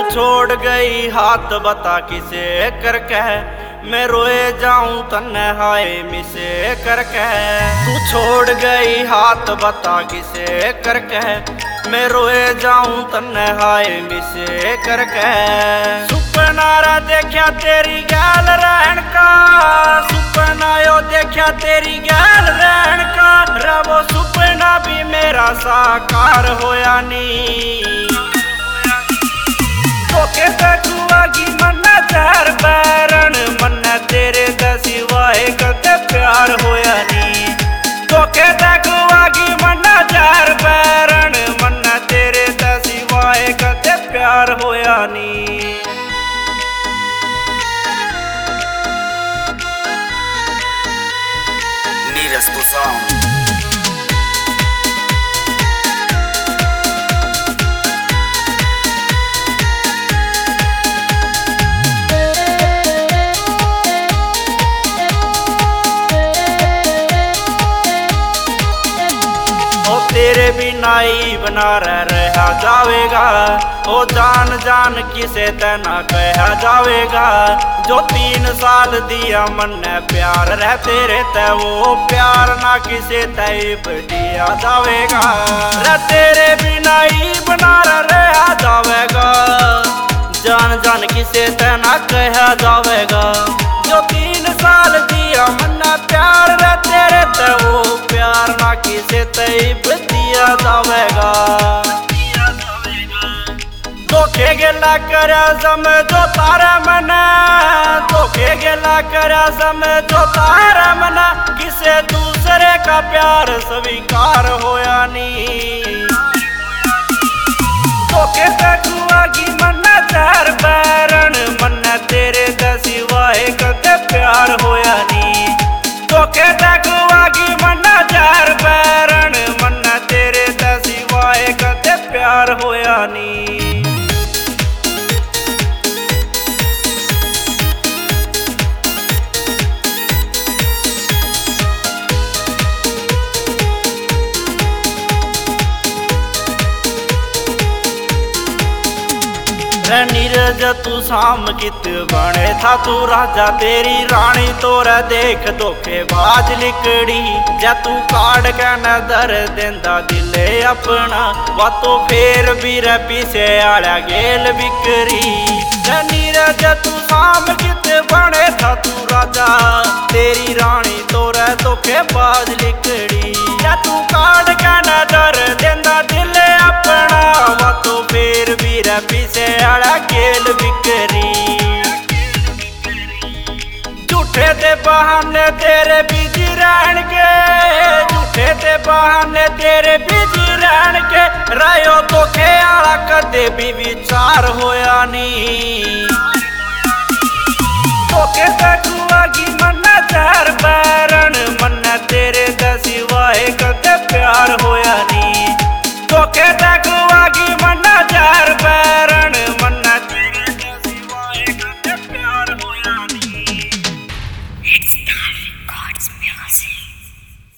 छोड़ गई हाथ बता किसे करके, मैं रोए जाऊं तन्ने हाय मिसे करके। तू छोड़ गई हाथ बता किसे करके, मैं रोए जाऊं तन्ने हाय मिसे करके। सुपना रा देखा तेरी गैल रहन का, सुपना यो देखा तेरी गैल रहन का, रवो सुपना भी मेरा साकार होया नी। धोखे ते कुआगी मन्ना चार बैरन, मन्ना तेरे दा सिवाय कदे प्यार होया नी। धोखे ते कुआगी मन्ना चार बैरन, मन्ना तेरे दा सिवाय कदे प्यार होया नी। Needless to sound. तेरे बिना ही बना रहा जावेगा, ओ जान जान किसे तना कहा जावेगा। जो 3 साल दिया मन ने प्यार रह तेरे ते, वो प्यार ना किसे तैब दिया जावेगा। रे तेरे बिना ही बना रहा जावेगा, जान जान किसे तना कहा जावेगा। जो 3 साल दिया मन ने प्यार रह तेरे ते, वो प्यार ना किसे तैब दिया जावेगा। धोखे गेला करा समझो तारा मना, धोखे गेला करा समझो तारा मना, किसे दूसरे का प्यार स्वीकार होया नी। धोखे ते कुआगी मन्ना चार बैरन, मन्ना तेरे दा सिवाय कदे प्यार होया नी। धोखे ते कुआगी मन्ना चार बैरन, मन्ना तेरे दा सिवाय कदे प्यार होया नी। नीरज तू शाम कित बने था तू राजा, तेरी रानी तोरा देख धोखेबाज लिकड़ी। जा तू काट के नजर देंदा दिले अपना, वा तो फेर भी रे पीछे आड़ा गेल बिकरी। नीरज तू शाम कित बने था तू राजा, तेरी रानी तोरा धोखेबाज लिकड़ी। जा तू काट के नजर देंदा दिले अपना, वा तो फेर भी रे पीछे आड़ा गेल बिकरी। झूठे ते बहाने तेरे बिजी रहन के, झूठे ते बहाने तेरे बिजी रहन के, रहो धोखे आला कदे भी विचार होया नी। धोखे ते कुआगी मन्ना चार बैरन, मन्ना तेरे दा सिवाय कदे प्यार होया।